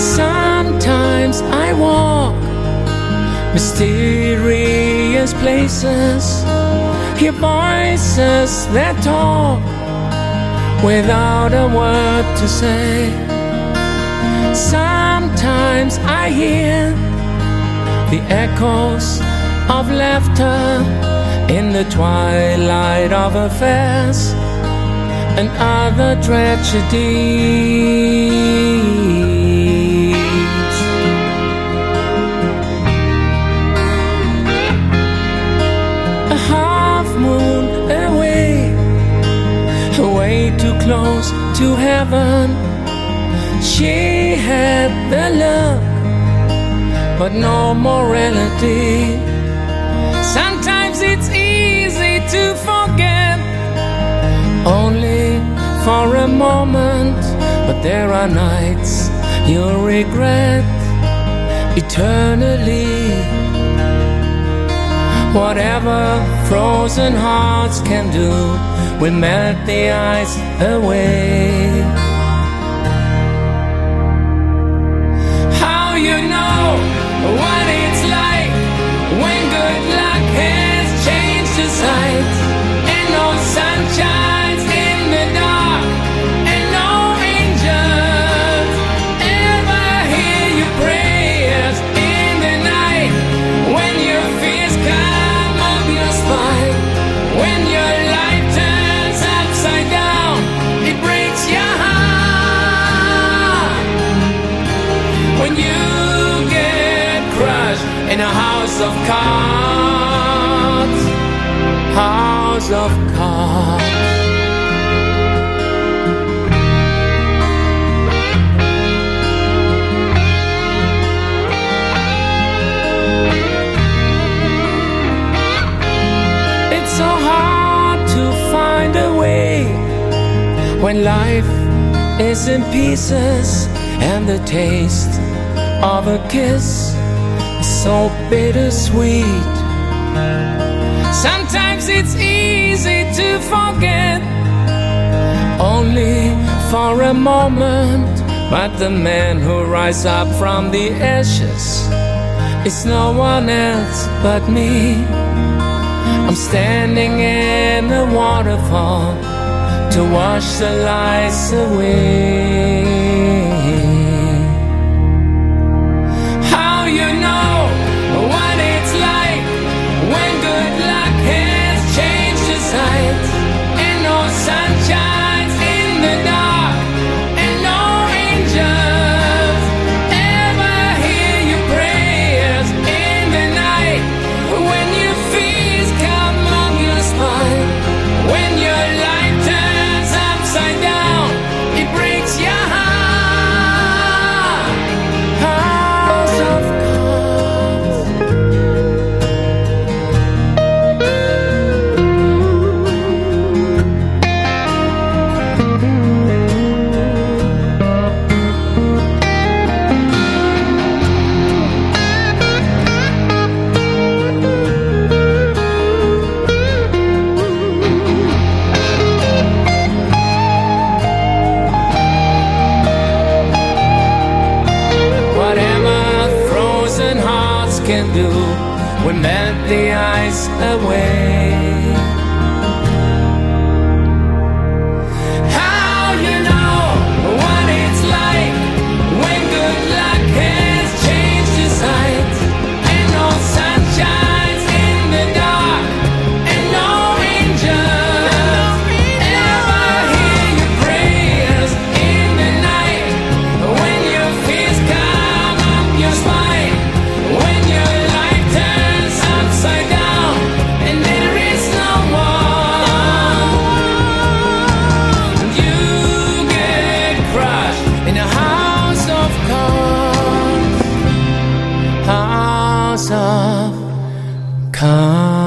Sometimes I walk mysterious places, hear voices that talk without a word to say. Sometimes I hear the echoes of laughter in the twilight of affairs and other tragedies. A half moon away, way too close to heaven. She had the look, but no morality. Sometimes it's easy to forget, only for a moment, but there are nights you'll regret eternally. Whatever frozen hearts can do will melt the ice away. How you know what it's like when good luck has changed your sight, and no sun shines in the dark, and no angels ever hear your prayers in the night, when your fears come up your spine, when your life turns upside down, it breaks your heart, when you get crushed in a house of cards, house of cards. It's so hard to find a way when life is in pieces and the taste of a kiss is so bittersweet. Sometimes it's easy to forget, only for a moment, but the man who rises up from the ashes is no one else but me. I'm standing in a waterfall to wash the lies away. How you know what it's like when good luck has changed your sight, and no sun shines in the dark, and no angels ever hear your prayers in the night, when your fears come up your spine, when your life turns upside down, it breaks your heart. House of can do will melt the ice away. How you know what it's like when good luck has changed your sight, and no sun shines in the dark, and no angels ever hear your prayers in the night, when your fears come up your spine, when your life turns upside down, and there is no one, you get crushed in a house of cards, house of cards.